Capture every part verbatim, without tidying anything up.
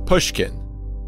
Pushkin.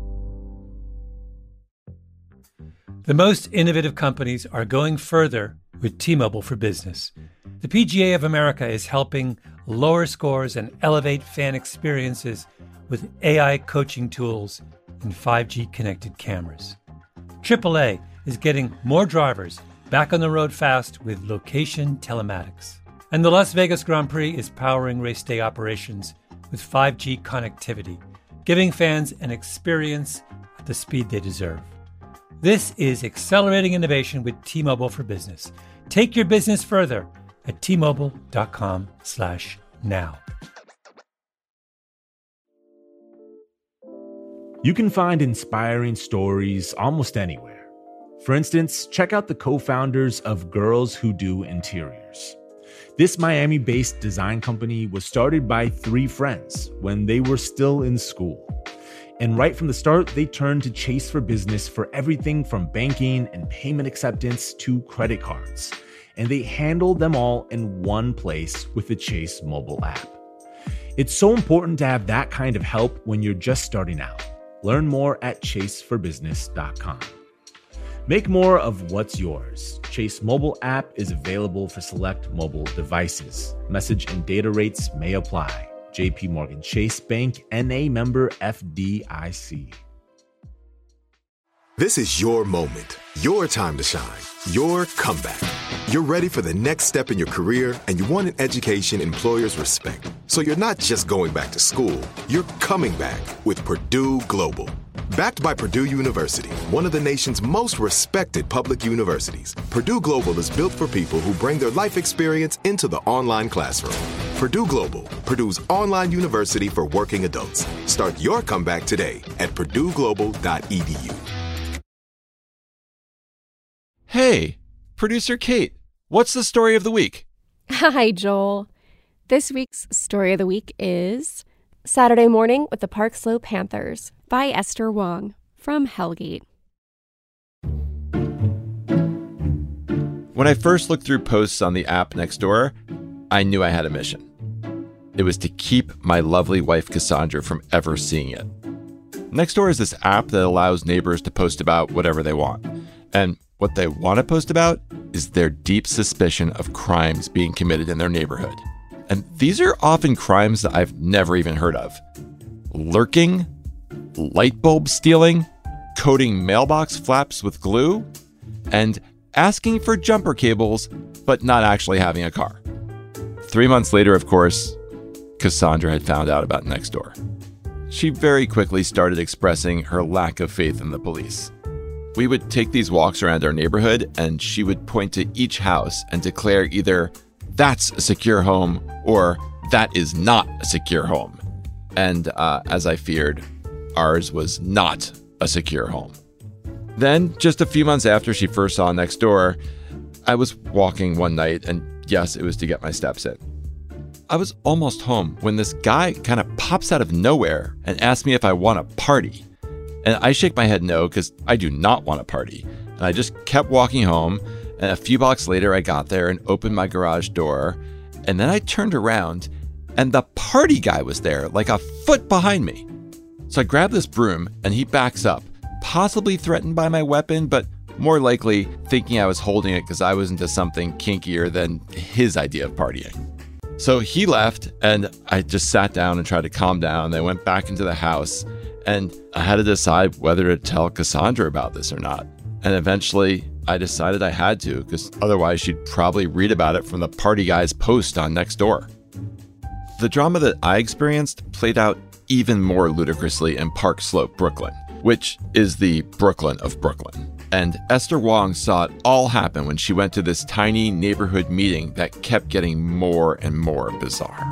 The most innovative companies are going further with T-Mobile for Business. The P G A of America is helping lower scores and elevate fan experiences with A I coaching tools and five G connected cameras. triple A is getting more drivers back on the road fast with location telematics. And the Las Vegas Grand Prix is powering race day operations with five G connectivity, giving fans an experience at the speed they deserve. This is accelerating innovation with T-Mobile for Business. Take your business further at T-Mobile.com slash now. You can find inspiring stories almost anywhere. For instance, check out the co-founders of Girls Who Do Interiors. This Miami-based design company was started by three friends when they were still in school. And right from the start, they turned to Chase for Business for everything from banking and payment acceptance to credit cards. And they handled them all in one place with the Chase mobile app. It's so important to have that kind of help when you're just starting out. Learn more at chase for business dot com. Make more of what's yours. Chase mobile app is available for select mobile devices. Message and data rates may apply. J P Morgan Chase Bank, N A member F D I C. This is your moment, your time to shine, your comeback. You're ready for the next step in your career, and you want an education employers respect. So you're not just going back to school, you're coming back with Purdue Global. Backed by Purdue University, one of the nation's most respected public universities, Purdue Global is built for people who bring their life experience into the online classroom. Purdue Global, Purdue's online university for working adults. Start your comeback today at purdue global dot e d u. Hey, producer Kate, what's the story of the week? Hi, Joel. This week's story of the week is Saturday Morning with the Park Slope Panthers by Esther Wong from Hellgate. When I first looked through posts on the app Nextdoor, I knew I had a mission. It was to keep my lovely wife Cassandra from ever seeing it. Nextdoor is this app that allows neighbors to post about whatever they want. And what they want to post about is their deep suspicion of crimes being committed in their neighborhood. And these are often crimes that I've never even heard of. Lurking, light bulb stealing, coating mailbox flaps with glue, and asking for jumper cables, but not actually having a car. Three months later, of course, Cassandra had found out about Nextdoor. She very quickly started expressing her lack of faith in the police. We would take these walks around our neighborhood, and she would point to each house and declare either, "That's a secure home," or "That is not a secure home." And uh, as I feared, ours was not a secure home. Then, just a few months after she first saw Nextdoor, I was walking one night, and yes, it was to get my steps in. I was almost home when this guy kind of pops out of nowhere and asks me if I want to party. And I shake my head no, because I do not want to party. And I just kept walking home, and a few blocks later I got there and opened my garage door, and then I turned around, and the party guy was there, like a foot behind me. So I grab this broom, and he backs up, possibly threatened by my weapon, but more likely thinking I was holding it because I was into something kinkier than his idea of partying. So he left, and I just sat down and tried to calm down. I went back into the house, and I had to decide whether to tell Cassandra about this or not. And eventually, I decided I had to, because otherwise she'd probably read about it from the party guy's post on Nextdoor. The drama that I experienced played out even more ludicrously in Park Slope, Brooklyn, which is the Brooklyn of Brooklyn. And Esther Wong saw it all happen when she went to this tiny neighborhood meeting that kept getting more and more bizarre.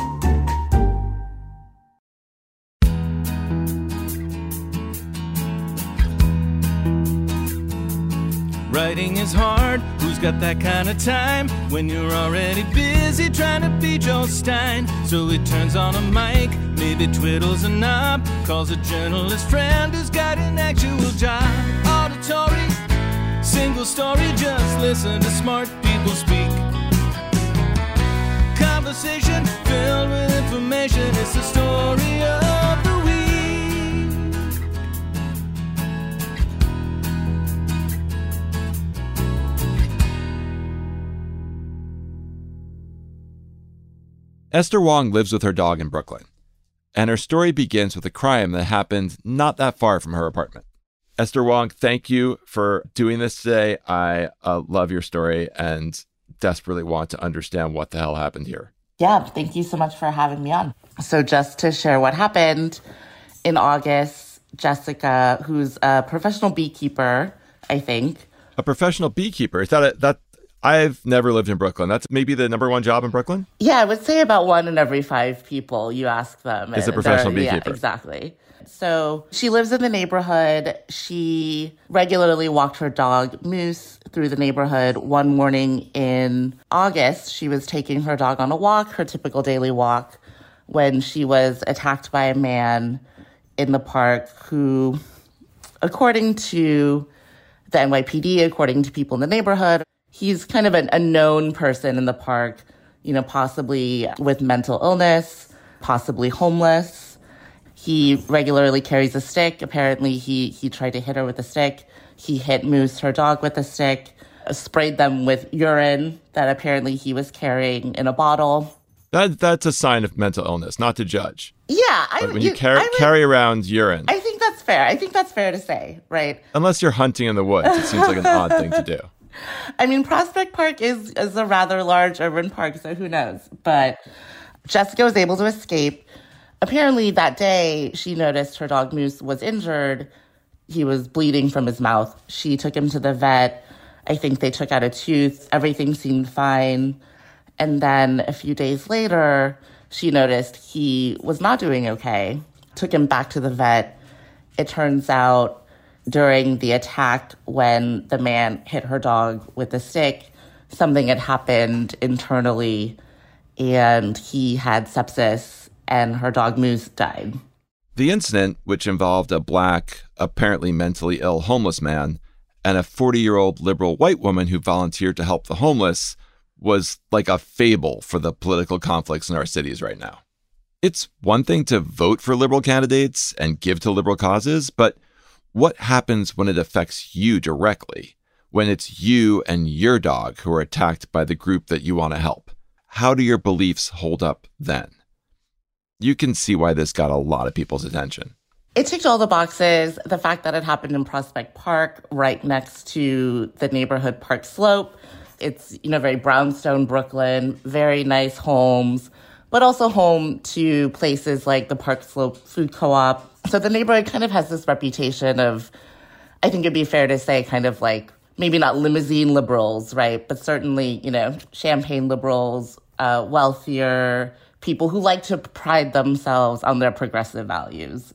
Writing is hard, who's got that kind of time when you're already busy trying to be Joe Stein? So he turns on a mic, maybe twiddles a knob, calls a journalist friend who's got an actual job. Auditory, single story, just listen to smart people speak. Conversation filled with information, it's the story of the week. Esther Wong lives with her dog in Brooklyn, and her story begins with a crime that happened not that far from her apartment. Esther Wong, thank you for doing this today. I uh, love your story and desperately want to understand what the hell happened here. Yeah, thank you so much for having me on. So just to share what happened, in August, Jessica, who's a professional beekeeper, I think. A professional beekeeper? Is that a, that I've never lived in Brooklyn. That's maybe the number one job in Brooklyn? Yeah, I would say about one in every five people you ask them. Is a professional beekeeper. Yeah, exactly. So she lives in the neighborhood. She regularly walked her dog, Moose, through the neighborhood. One morning in August, she was taking her dog on a walk, her typical daily walk, when she was attacked by a man in the park who, according to the N Y P D, according to people in the neighborhood, he's kind of an, a known person in the park, you know, possibly with mental illness, possibly homeless. He regularly carries a stick. Apparently, he, he tried to hit her with a stick. He hit Moose, her dog, with a stick, sprayed them with urine that apparently he was carrying in a bottle. That That's a sign of mental illness, not to judge. Yeah. I, but when you, you carry, would, carry around urine. I think that's fair. I think that's fair to say, right? Unless you're hunting in the woods. It seems like an odd thing to do. I mean, Prospect Park is, is a rather large urban park, so who knows? But Jessica was able to escape. Apparently that day, she noticed her dog Moose was injured. He was bleeding from his mouth. She took him to the vet. I think they took out a tooth. Everything seemed fine. And then a few days later, she noticed he was not doing okay. Took him back to the vet. It turns out during the attack, when the man hit her dog with a stick, something had happened internally, and he had sepsis, and her dog Moose died. The incident, which involved a black, apparently mentally ill homeless man and a forty-year-old liberal white woman who volunteered to help the homeless, was like a fable for the political conflicts in our cities right now. It's one thing to vote for liberal candidates and give to liberal causes, but what happens when it affects you directly, when it's you and your dog who are attacked by the group that you want to help? How do your beliefs hold up then? You can see why this got a lot of people's attention. It ticked all the boxes. The fact that it happened in Prospect Park, right next to the neighborhood Park Slope. It's, you know, very brownstone Brooklyn, very nice homes, but also home to places like the Park Slope Food Co-op. So the neighborhood kind of has this reputation of, I think it'd be fair to say, kind of like, maybe not limousine liberals, right? But certainly, you know, champagne liberals, uh, wealthier people who like to pride themselves on their progressive values.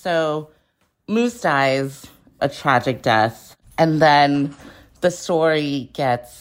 So Moose dies, a tragic death. And then the story gets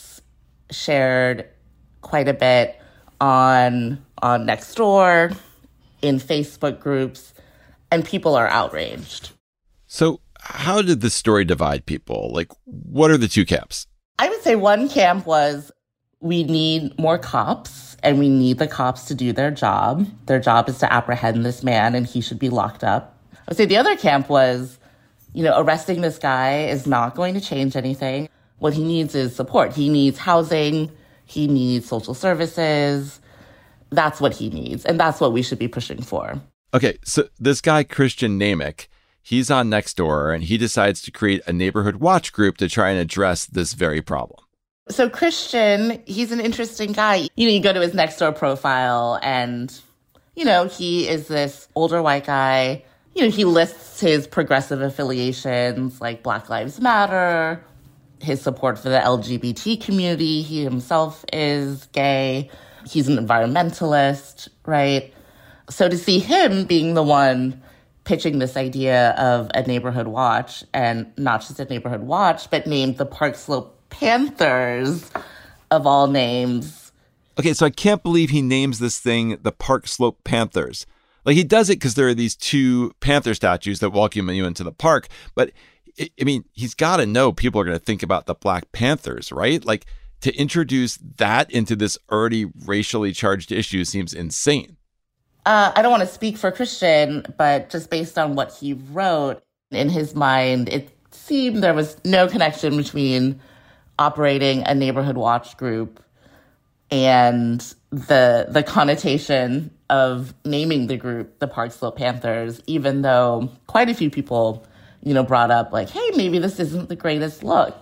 shared quite a bit on, on Nextdoor, in Facebook groups, and people are outraged. So how did this story divide people? Like, what are the two camps? I would say one camp was, we need more cops, and we need the cops to do their job. Their job is to apprehend this man, and he should be locked up. I would say the other camp was, you know, arresting this guy is not going to change anything. What he needs is support. He needs housing. He needs social services. That's what he needs, and that's what we should be pushing for. Okay, so this guy, Christian Namick, he's on Nextdoor, and he decides to create a neighborhood watch group to try and address this very problem. So Christian, he's an interesting guy. You know, you go to his Nextdoor profile, and, you know, he is this older white guy. You know, he lists his progressive affiliations like Black Lives Matter, his support for the L G B T community. He himself is gay. He's an environmentalist, right? So to see him being the one pitching this idea of a neighborhood watch, and not just a neighborhood watch, but named the Park Slope Panthers, of all names. Okay, so I can't believe he names this thing the Park Slope Panthers. Like, he does it because there are these two panther statues that welcome you into the park, but I mean, he's got to know people are going to think about the Black Panthers, right? Like, to introduce that into this already racially charged issue seems insane. Uh, I don't want to speak for Christian, but just based on what he wrote, in his mind, it seemed there was no connection between operating a neighborhood watch group and the the connotation of naming the group the Park Slope Panthers, even though quite a few people, you know, brought up like, hey, maybe this isn't the greatest look.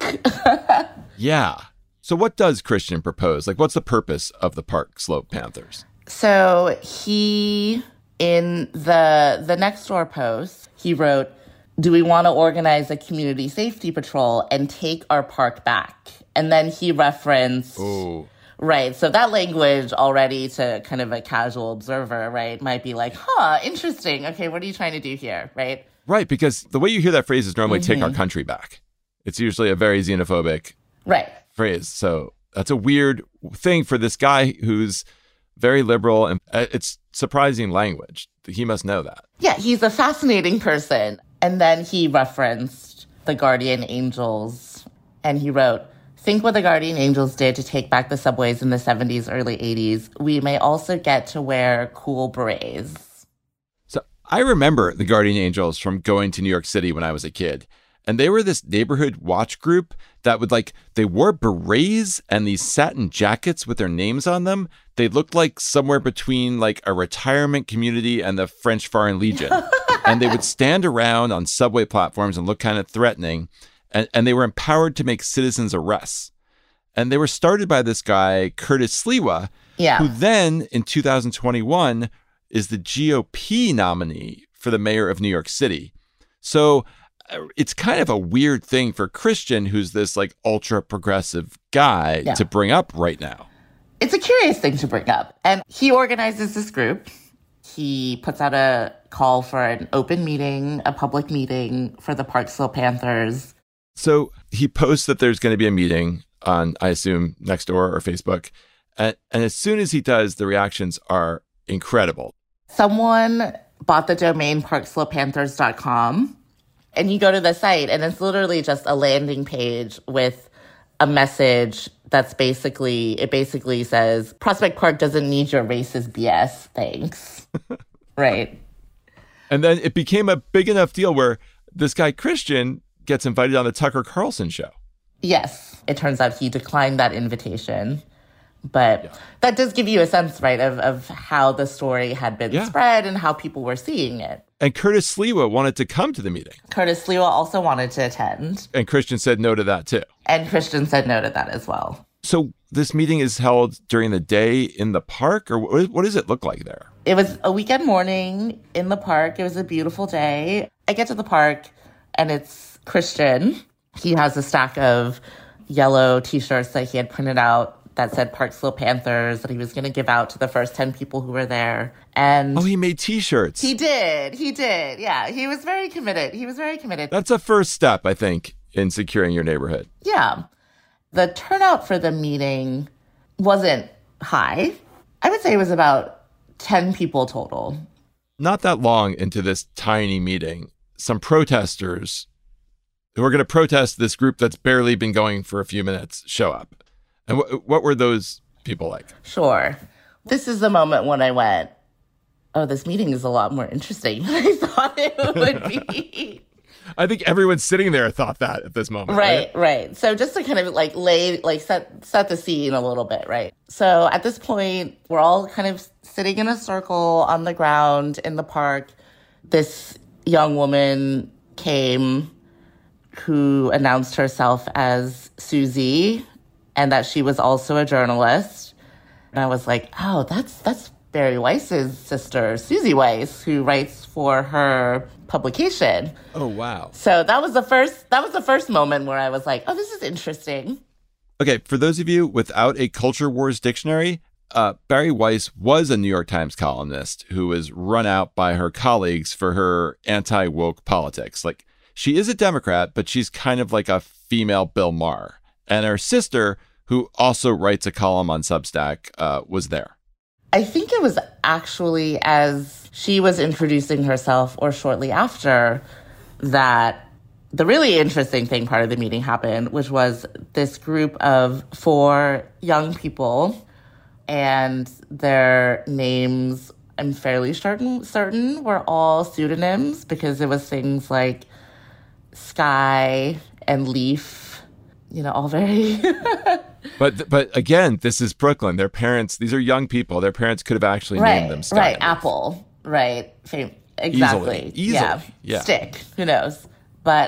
Yeah. So what does Christian propose? Like, what's the purpose of the Park Slope Panthers? So he, in the the Nextdoor post, he wrote, do we want to organize a community safety patrol and take our park back? And then he referenced, oh. right, so that language already to kind of a casual observer, right, might be like, huh, interesting. Okay, what are you trying to do here, right? Right, because the way you hear that phrase is normally Mm-hmm. take our country back. It's usually a very xenophobic Right. phrase. So that's a weird thing for this guy who's very liberal, and uh, it's surprising language. He must know that. Yeah, he's a fascinating person. And then he referenced the Guardian Angels, and he wrote, think what the Guardian Angels did to take back the subways in the seventies, early eighties. We may also get to wear cool berets. So I remember the Guardian Angels from going to New York City when I was a kid. And they were this neighborhood watch group that would like, they wore berets and these satin jackets with their names on them. They looked like somewhere between like a retirement community and the French Foreign Legion. And they would stand around on subway platforms and look kind of threatening. And, and they were empowered to make citizens arrests. And they were started by this guy, Curtis Sliwa, Yeah. who then in two thousand twenty-one is the G O P nominee for the mayor of New York City. So it's kind of a weird thing for Christian, who's this like ultra progressive guy, Yeah. to bring up right now. It's a curious thing to bring up. And he organizes this group. He puts out a call for an open meeting, a public meeting for the Park Slope Panthers. So he posts that there's going to be a meeting on, I assume, Nextdoor or Facebook. And, and as soon as he does, the reactions are incredible. Someone bought the domain park slope panthers dot com. And you go to the site, and it's literally just a landing page with a message that's basically, it basically says, Prospect Park doesn't need your racist B S, thanks. Right. And then it became a big enough deal where this guy, Christian, gets invited on the Tucker Carlson show. Yes. It turns out he declined that invitation. But Yeah. that does give you a sense, right, of, of how the story had been Yeah. spread and how people were seeing it. And Curtis Sliwa wanted to come to the meeting. Curtis Sliwa also wanted to attend, And Christian said no to that too. and Christian said no to that as well. So this meeting is held during the day in the park, or what, what does it look like there? It was a weekend morning in the park. It was a beautiful day. I get to the park, and it's Christian. He has a stack of yellow T-shirts that he had printed out that said Park Slope Panthers that he was going to give out to the first ten people who were there. And Oh, he made T-shirts. he did. He did. Yeah, he was very committed. He was very committed. That's a first step, I think, in securing your neighborhood. Yeah. The turnout for the meeting wasn't high. I would say it was about ten people total. Not that long into this tiny meeting, some protesters who are going to protest this group that's barely been going for a few minutes show up. And wh- what were those people like? Sure. This is the moment when I went, oh, this meeting is a lot more interesting than I thought it would be. I think everyone sitting there thought that at this moment. Right. Right, right. So just to kind of like lay, like set set the scene a little bit, right? So at this point, we're all kind of sitting in a circle on the ground in the park. This young woman came who announced herself as Susie and that she was also a journalist. And I was like, oh, that's that's Barry Weiss's sister, Susie Weiss, who writes for her publication. Oh, wow. So that was the first that was the first moment where I was like, oh, this is interesting. Okay, for those of you without a Culture Wars dictionary, uh, Barry Weiss was a New York Times columnist who was run out by her colleagues for her anti-woke politics. Like, she is a Democrat, but she's kind of like a female Bill Maher. And her sister, who also writes a column on Substack, uh, was there. I think it was actually as she was introducing herself or shortly after that the really interesting thing part of the meeting happened, which was this group of four young people, and their names, I'm fairly certain, certain were all pseudonyms because it was things like Sky and Leaf. you know, all very... But but again, this is Brooklyn. Their parents, these are young people. Their parents could have actually right, named them Sky. Right, Apple. Right. Fam- exactly. Easily. Easily. Yeah. yeah. Stick. Who knows? But...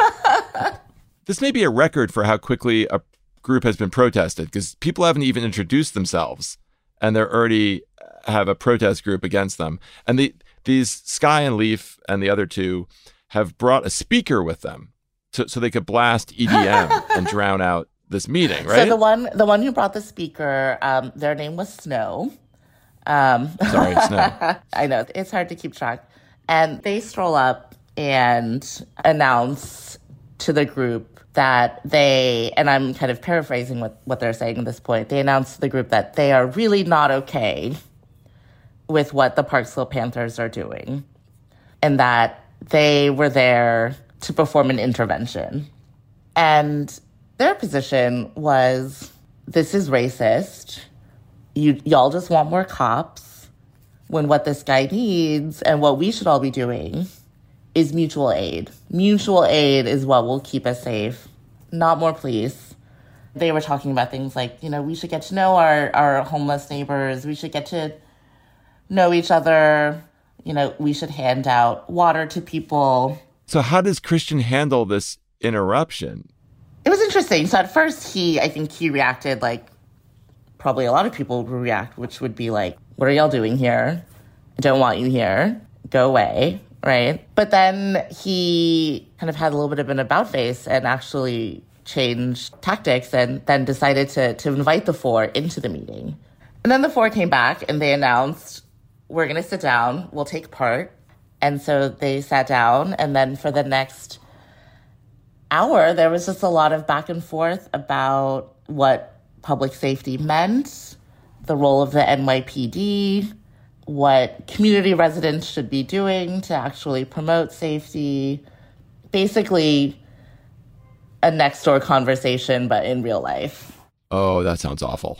This may be a record for how quickly a group has been protested, because people haven't even introduced themselves, and they're already have a protest group against them. And the these Sky and Leaf and the other two have brought a speaker with them to, so they could blast E D M and drown out this meeting, right? So the one, the one who brought the speaker, um, their name was Snow. Um, Sorry, Snow. I know, it's hard to keep track. And they stroll up and announce to the group that they, and I'm kind of paraphrasing what, what they're saying at this point, they announced to the group that they are really not okay with what the Park Slope Panthers are doing, and that they were there to perform an intervention. And their position was, this is racist. You, y'all just want more cops, when what this guy needs and what we should all be doing is mutual aid. Mutual aid is what will keep us safe, not more police. They were talking about things like, you know, we should get to know our, our homeless neighbors. We should get to know each other. You know, we should hand out water to people. So how does Christian handle this interruption? It was interesting. So at first, he, I think he reacted like probably a lot of people would react, which would be like, what are y'all doing here? I don't want you here. Go away, right? But then he kind of had a little bit of an about face and actually changed tactics and then decided to, to invite the four into the meeting. And then the four came back and they announced, we're going to sit down, we'll take part. And so they sat down, and then for the next hour, there was just a lot of back and forth about what public safety meant, the role of the N Y P D, what community residents should be doing to actually promote safety. Basically, a next door conversation, but in real life. Oh, that sounds awful.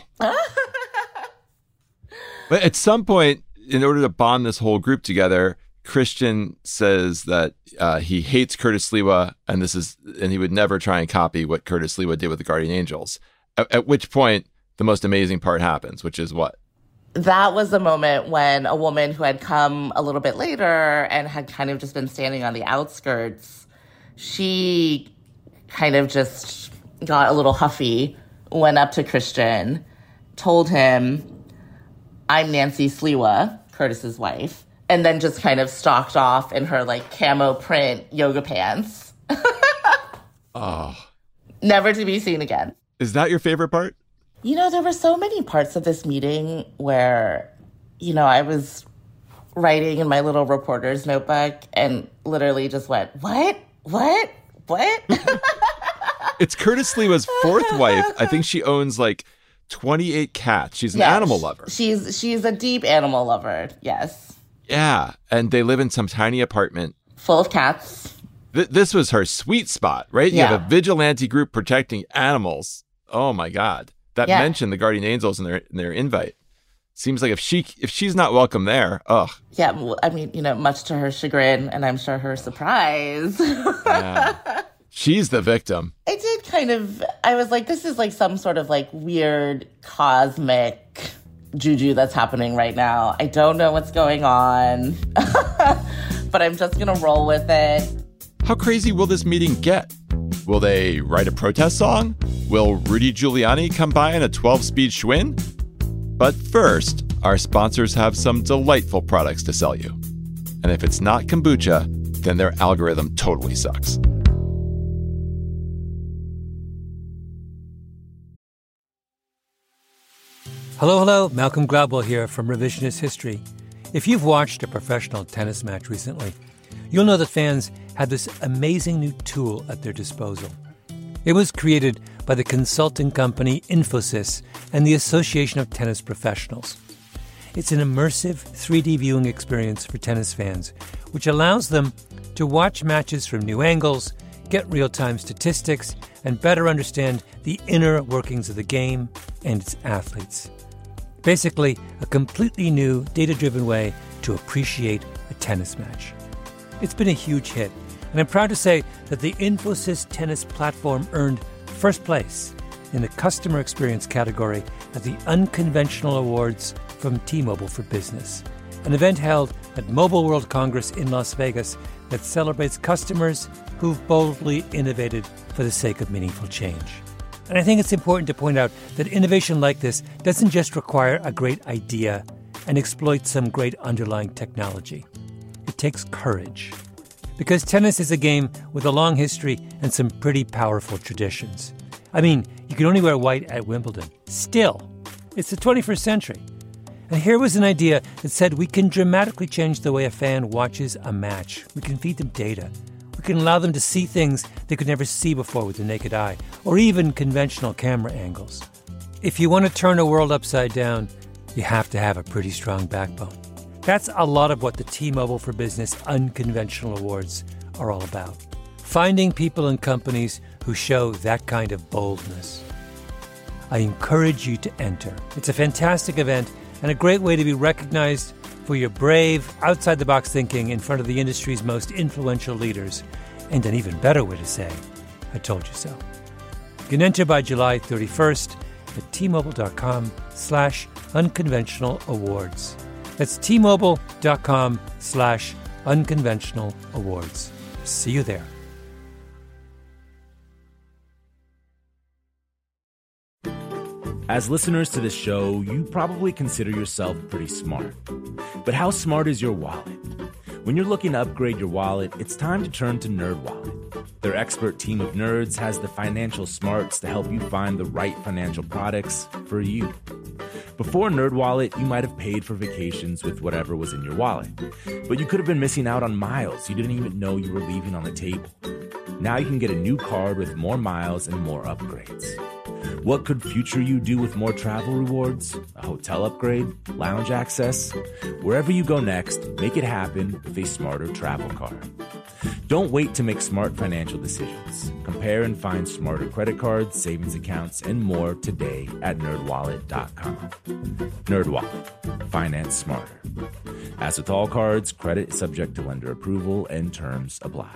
But at some point, in order to bond this whole group together, Christian says that uh, he hates Curtis Sliwa, and this is, and he would never try and copy what Curtis Sliwa did with the Guardian Angels. At, at which point, the most amazing part happens, which is what? That was the moment when a woman who had come a little bit later and had kind of just been standing on the outskirts, she kind of just got a little huffy, went up to Christian, told him, I'm Nancy Sliwa, Curtis's wife, and then just kind of stalked off in her like camo print yoga pants. Oh. Never to be seen again. Is that your favorite part? You know, there were so many parts of this meeting where, you know, I was writing in my little reporter's notebook and literally just went, what? What? What? It's Curtis Sliwa's fourth wife. I think she owns like twenty-eight cats. She's an yeah, animal lover. She's she's a deep animal lover, yes. Yeah, and they live in some tiny apartment. Full of cats. Th- this was her sweet spot, right? Yeah. You have a vigilante group protecting animals. Oh my God. That yeah. mentioned the Guardian Angels in their in their invite. Seems like if she if she's not welcome there, ugh. Yeah, well, I mean, you know, much to her chagrin, and I'm sure her surprise. Yeah. She's the victim. I did kind of, I was like, this is like some sort of like weird cosmic juju that's happening right now. I don't know what's going on, but I'm just going to roll with it. How crazy will this meeting get? Will they write a protest song? Will Rudy Giuliani come by in a twelve-speed Schwinn? But first, our sponsors have some delightful products to sell you. And if it's not kombucha, then their algorithm totally sucks. Hello, hello. Malcolm Gladwell here from Revisionist History. If you've watched a professional tennis match recently, you'll know that fans have this amazing new tool at their disposal. It was created by the consulting company Infosys and the Association of Tennis Professionals. It's an immersive three D viewing experience for tennis fans, which allows them to watch matches from new angles, get real-time statistics, and better understand the inner workings of the game and its athletes. Basically, a completely new, data-driven way to appreciate a tennis match. It's been a huge hit, and I'm proud to say that the Infosys tennis platform earned first place in the customer experience category at the Unconventional Awards from T-Mobile for Business, an event held at Mobile World Congress in Las Vegas that celebrates customers who've boldly innovated for the sake of meaningful change. And I think it's important to point out that innovation like this doesn't just require a great idea and exploit some great underlying technology. It takes courage. Because tennis is a game with a long history and some pretty powerful traditions. I mean, you can only wear white at Wimbledon. Still, it's the twenty-first century. And here was an idea that said we can dramatically change the way a fan watches a match. We can feed them data. We can allow them to see things they could never see before with the naked eye, or even conventional camera angles. If you want to turn a world upside down, you have to have a pretty strong backbone. That's a lot of what the T-Mobile for Business Unconventional Awards are all about. Finding people and companies who show that kind of boldness. I encourage you to enter. It's a fantastic event and a great way to be recognized for your brave, outside-the-box thinking in front of the industry's most influential leaders. And an even better way to say, I told you so. You can enter by July thirty-first at T-Mobile.com slash unconventional awards. That's T-Mobile.com slash unconventional awards. See you there. As listeners to this show, you probably consider yourself pretty smart. But how smart is your wallet? When you're looking to upgrade your wallet, it's time to turn to NerdWallet. Their expert team of nerds has the financial smarts to help you find the right financial products for you. Before NerdWallet, you might have paid for vacations with whatever was in your wallet. But you could have been missing out on miles you didn't even know you were leaving on the table. Now you can get a new card with more miles and more upgrades. What could future you do with more travel rewards? A hotel upgrade? Lounge access? Wherever you go next, make it happen with a smarter travel card. Don't wait to make smart financial decisions. Compare and find smarter credit cards, savings accounts, and more today at nerd wallet dot com. NerdWallet. Finance smarter. As with all cards, credit is subject to lender approval and terms apply.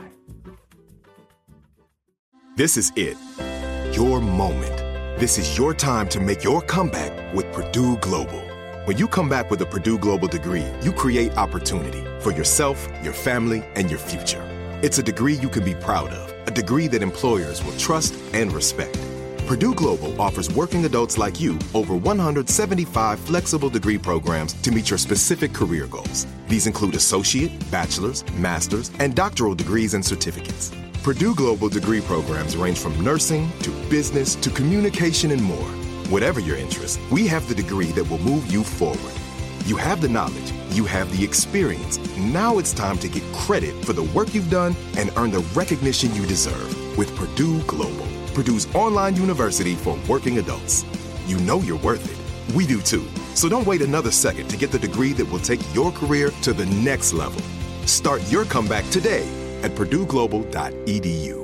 This is it. Your moment. This is your time to make your comeback with Purdue Global. When you come back with a Purdue Global degree, you create opportunity for yourself, your family, and your future. It's a degree you can be proud of, a degree that employers will trust and respect. Purdue Global offers working adults like you over one hundred seventy-five flexible degree programs to meet your specific career goals. These include associate, bachelor's, master's, and doctoral degrees and certificates. Purdue Global degree programs range from nursing to business to communication and more. Whatever your interest, we have the degree that will move you forward. You have the knowledge, you have the experience. Now it's time to get credit for the work you've done and earn the recognition you deserve with Purdue Global, Purdue's online university for working adults. You know you're worth it. We do too. So don't wait another second to get the degree that will take your career to the next level. Start your comeback today at purdue global dot e d u.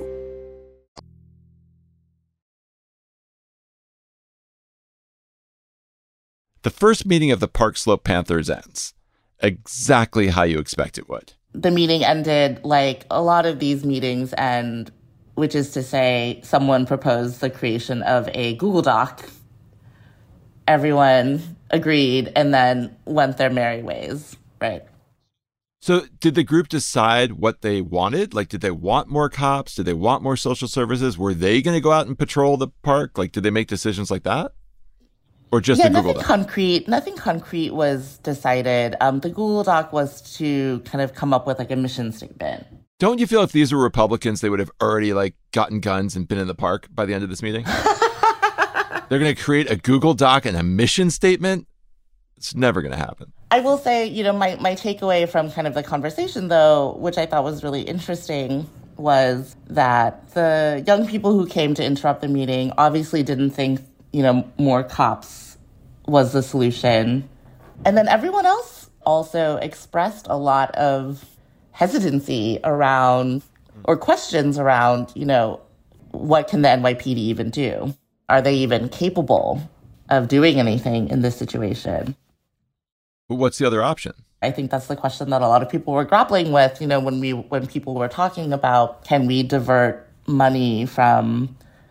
The first meeting of the Park Slope Panthers ends exactly how you expect it would. The meeting ended like a lot of these meetings end, which is to say someone proposed the creation of a Google Doc. Everyone agreed and then went their merry ways, right? So did the group decide what they wanted? Like, did they want more cops? Did they want more social services? Were they going to go out and patrol the park? Like, did they make decisions like that? Or just yeah, the Google nothing Doc? concrete. Nothing concrete was decided. Um, the Google Doc was to kind of come up with like a mission statement. Don't you feel if these were Republicans, they would have already like gotten guns and been in the park by the end of this meeting? They're going to create a Google Doc and a mission statement? It's never going to happen. I will say, you know, my, my takeaway from kind of the conversation, though, which I thought was really interesting, was that the young people who came to interrupt the meeting obviously didn't think, you know, more cops was the solution. And then everyone else also expressed a lot of hesitancy around, or questions around, you know, what can the N Y P D even do? Are they even capable of doing anything in this situation? What's the other option? I think that's the question that a lot of people were grappling with, you know, when we when people were talking about, can we divert money from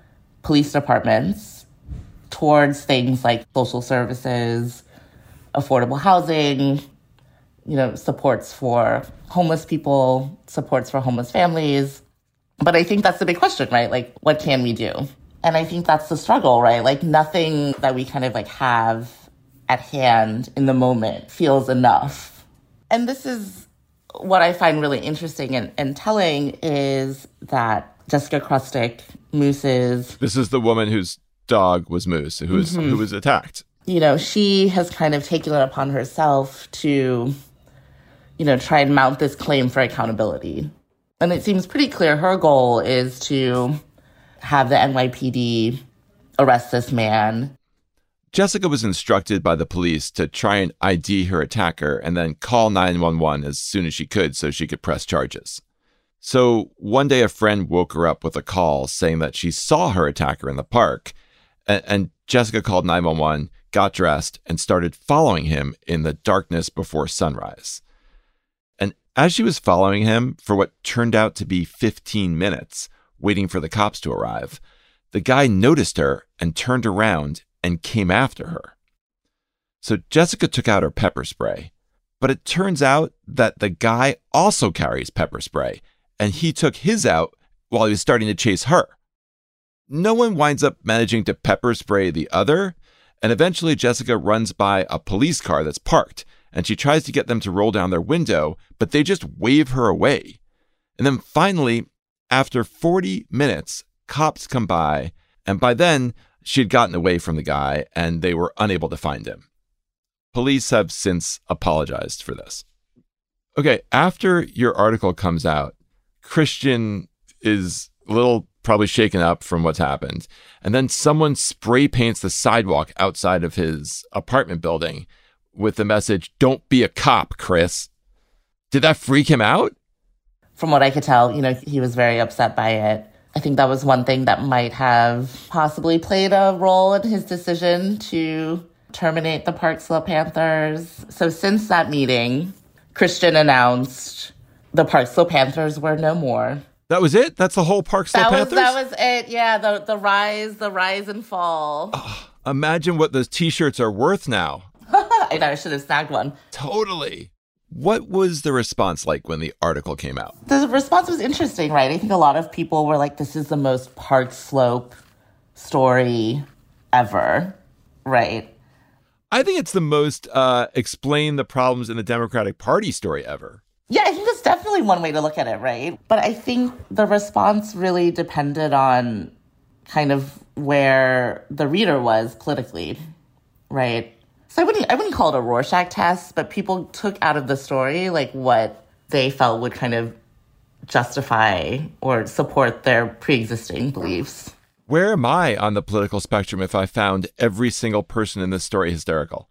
police departments towards things like social services, affordable housing, you know, supports for homeless people, supports for homeless families. But I think that's the big question, right? Like, what can we do? And I think that's the struggle, right? Like, nothing that we kind of like have at hand in the moment feels enough. And this is what I find really interesting and, and telling is that Jessica Krustic, Moose's... This is the woman whose dog was Moose, who was, mm-hmm. who was attacked. You know, she has kind of taken it upon herself to, you know, try and mount this claim for accountability. And it seems pretty clear her goal is to have the N Y P D arrest this man. Jessica was instructed by the police to try and I D her attacker and then call nine one one as soon as she could so she could press charges. So one day a friend woke her up with a call saying that she saw her attacker in the park, and, and Jessica called nine one one, got dressed, and started following him in the darkness before sunrise. And as she was following him for what turned out to be fifteen minutes, waiting for the cops to arrive, the guy noticed her and turned around and came after her. So Jessica took out her pepper spray, but it turns out that the guy also carries pepper spray, and he took his out while he was starting to chase her. No one winds up managing to pepper spray the other, and eventually Jessica runs by a police car that's parked, and she tries to get them to roll down their window, but they just wave her away. And then finally, after forty minutes, cops come by, and by then, she had gotten away from the guy, and they were unable to find him. Police have since apologized for this. Okay, after your article comes out, Christian is a little probably shaken up from what's happened, and then someone spray paints the sidewalk outside of his apartment building with the message, "Don't be a cop, Chris." Did that freak him out? From what I could tell, you know, he was very upset by it. I think that was one thing that might have possibly played a role in his decision to terminate the Park Slope Panthers. So since that meeting, Christian announced the Park Slope Panthers were no more. That was it? That's the whole Park Slope that was, Panthers? That was it, yeah. The, the rise, the rise and fall. Oh, imagine what those T-shirts are worth now. I know, I should have snagged one. Totally. What was the response like when the article came out? The response was interesting, right? I think a lot of people were like, this is the most Park Slope story ever, right? I think it's the most uh, explain the problems in the Democratic Party story ever. Yeah, I think that's definitely one way to look at it, right? But I think the response really depended on kind of where the reader was politically, right? So I wouldn't I wouldn't call it a Rorschach test, but people took out of the story like what they felt would kind of justify or support their pre-existing beliefs. Where am I on the political spectrum if I found every single person in this story hysterical?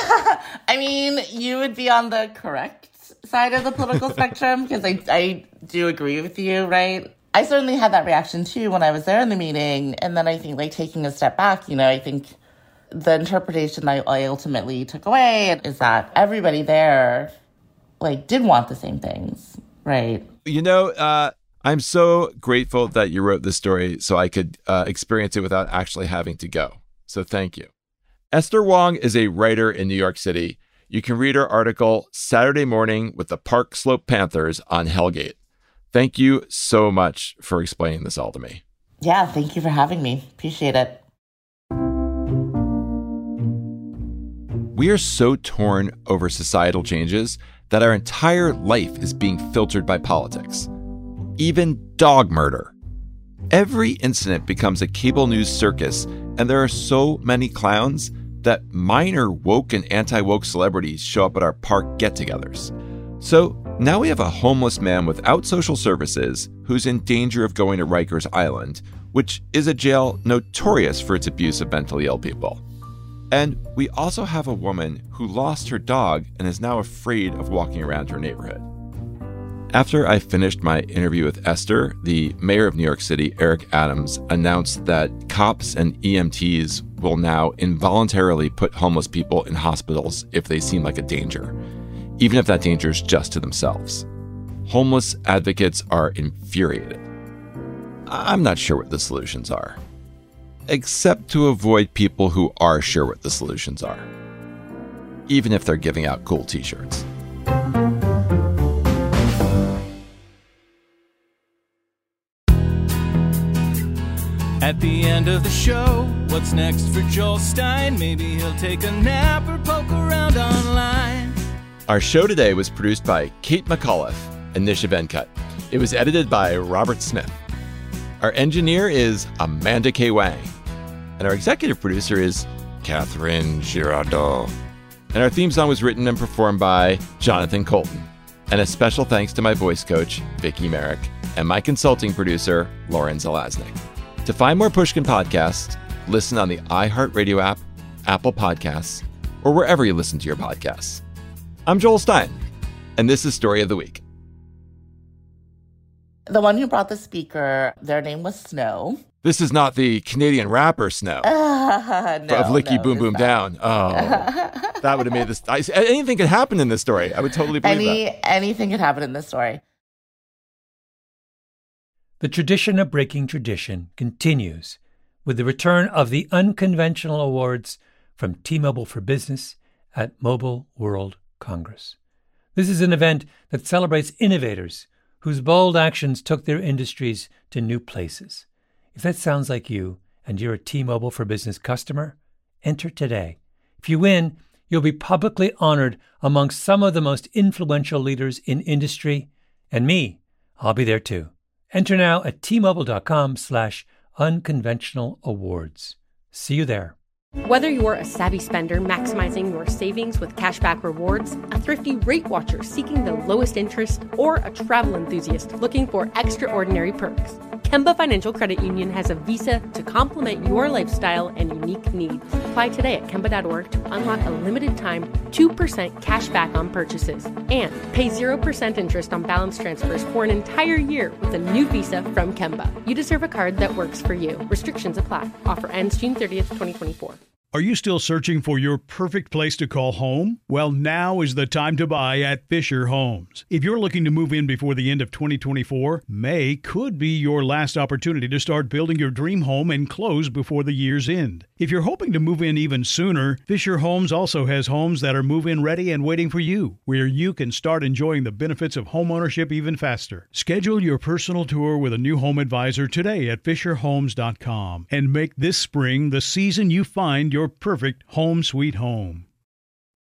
I mean, you would be on the correct side of the political spectrum because I, I do agree with you, right? I certainly had that reaction too when I was there in the meeting. And then I think like taking a step back, you know, I think the interpretation I, I ultimately took away is that everybody there like did want the same things, right? You know, uh, I'm so grateful that you wrote this story so I could uh, experience it without actually having to go. So thank you. Esther Wong is a writer in New York City. You can read her article Saturday Morning with the Park Slope Panthers on Hellgate. Thank you so much for explaining this all to me. Yeah, thank you for having me. Appreciate it. We are so torn over societal changes that our entire life is being filtered by politics. Even dog murder. Every incident becomes a cable news circus, and there are so many clowns that minor woke and anti-woke celebrities show up at our park get-togethers. So now we have a homeless man without social services who's in danger of going to Rikers Island, which is a jail notorious for its abuse of mentally ill people. And we also have a woman who lost her dog and is now afraid of walking around her neighborhood. After I finished my interview with Esther, the mayor of New York City, Eric Adams, announced that cops and E M Ts will now involuntarily put homeless people in hospitals if they seem like a danger, even if that danger is just to themselves. Homeless advocates are infuriated. I'm not sure what the solutions are. except to avoid people who are sure what the solutions are, even if they're giving out cool t-shirts. At the end of the show, what's next for Joel Stein? Maybe he'll take a nap or poke around online. Our show today was produced by Kate McAuliffe and Nisha Venkat. It was edited by Robert Smith. Our engineer is Amanda K. Wang. And our executive producer is Catherine Girardeau. And our theme song was written and performed by Jonathan Colton. And a special thanks to my voice coach, Vicky Merrick, and my consulting producer, Lauren Zelaznik. To find more Pushkin podcasts, listen on the iHeartRadio app, Apple Podcasts, or wherever you listen to your podcasts. I'm Joel Stein, and this is Story of the Week. The one who brought the speaker, their name was Snow. This is not the Canadian rapper Snow Uh, no, of Licky no, Boom it's Boom not. Down. Oh, that would have made this. I, anything could happen in this story. I would totally believe Any that. anything could happen in this story. The tradition of breaking tradition continues with the return of the Unconventional Awards from T-Mobile for Business at Mobile World Congress. This is an event that celebrates innovators whose bold actions took their industries to new places. If that sounds like you and you're a T-Mobile for Business customer, enter today. If you win, you'll be publicly honored amongst some of the most influential leaders in industry. And me, I'll be there too. Enter now at T-Mobile.com slash unconventional awards. See you there. Whether you're a savvy spender maximizing your savings with cashback rewards, a thrifty rate watcher seeking the lowest interest, or a travel enthusiast looking for extraordinary perks, Kemba Financial Credit Union has a visa to complement your lifestyle and unique needs. Apply today at Kemba dot org to unlock a limited time two percent cash back on purchases and pay zero percent interest on balance transfers for an entire year with a new visa from Kemba. You deserve a card that works for you. Restrictions apply. Offer ends June thirtieth, twenty twenty-four. Are you still searching for your perfect place to call home? Well, now is the time to buy at Fisher Homes. If you're looking to move in before the end of twenty twenty-four, May could be your last opportunity to start building your dream home and close before the year's end. If you're hoping to move in even sooner, Fisher Homes also has homes that are move-in ready and waiting for you, where you can start enjoying the benefits of homeownership even faster. Schedule your personal tour with a new home advisor today at Fisher Homes dot com and make this spring the season you find your your perfect home sweet home.